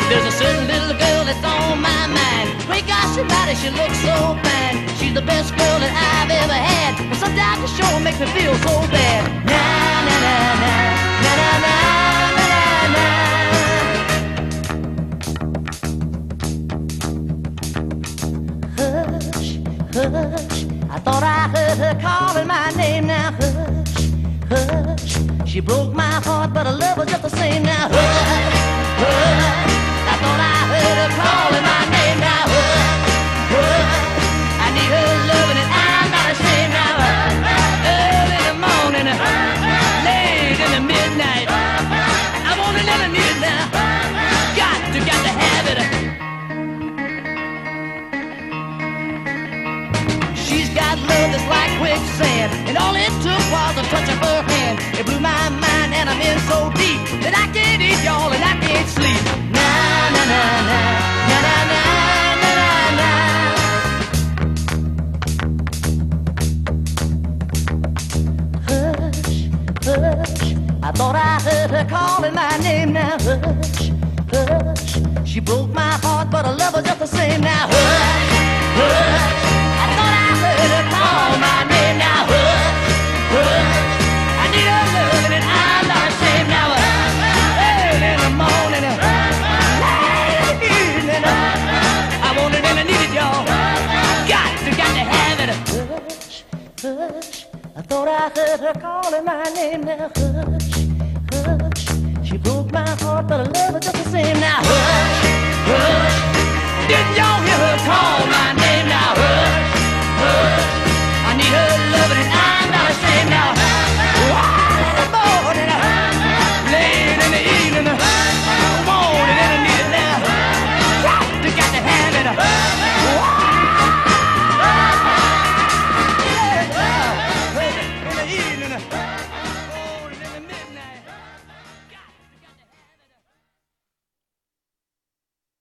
There's a certain little girl that's on my mind. Great gosh, her body, she looks so fine. She's the best girl that I've ever had. But sometimes the show makes me feel so bad. Na na na na na na na na na. Hush, hush, I thought I heard her calling my name. Now hush, hush, she broke my heart, but I love her just the same. Now hush, hush, I thought I heard her calling my name. Now hush, hush, I need her loving and I'm not ashamed. Now early in the morning, late in the midnight, I want a little need now. Got to have it. She's got love that's like quicksand, and all it took was a touch of her hand. It blew my mind and I'm in so deep that I can't eat, y'all, and I can't sleep. Na na na na na na na na na. Hush, hush, I thought I heard her calling my name. Now hush, hush, she broke my heart, but I love her just the same. Now hush, hush, I thought I heard her call my name. Now hush, hush, I need her loving and I'm not ashamed. Now early in the morning, late in the evening, I want it and I need it, y'all. Got to have it. Hush, hush, I thought I heard her calling my name. Now hush, hush, she broke my heart, but I love her just the same.